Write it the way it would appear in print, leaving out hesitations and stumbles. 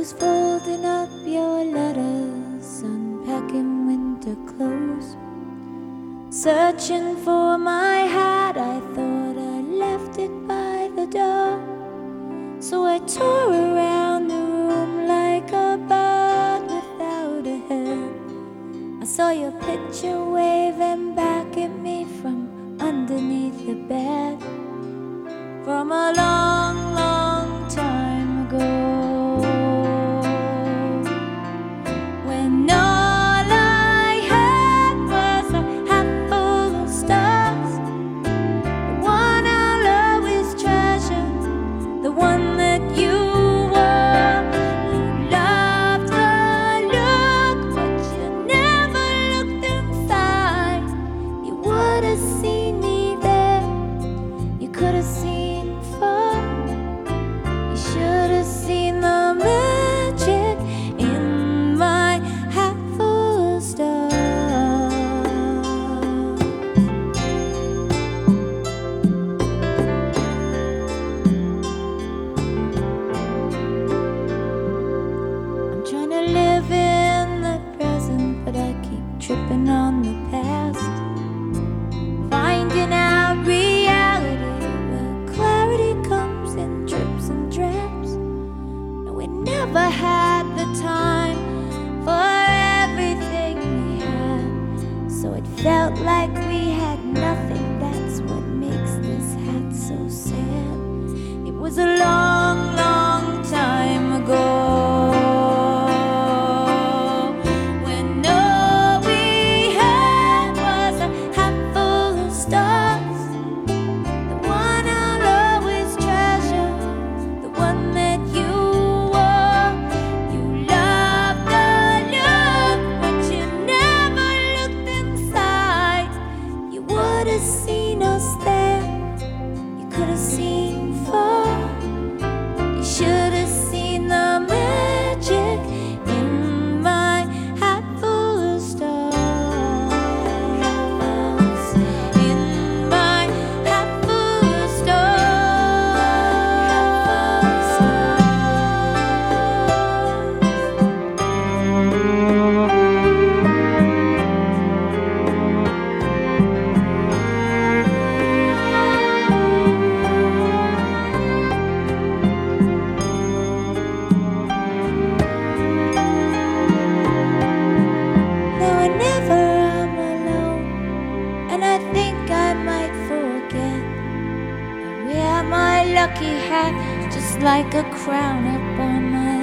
was folding up your letters, unpacking winter clothes, searching for my hat. I thought I left it by the door, so I tore around the room like a bird without a head. I saw your picture waving back at me from underneath the bed, from a long, long time ago. Tripping on the past, finding out reality where clarity comes in drips and drabs. No, we never had the time for everything we had, so it felt like we had nothing. That's what makes this hat so sad. It was a long, long time ago. Seen us there, you could have seen far. You should have seen the magic in my hat full of stars. In my hat full of lucky hat, just like a crown up on my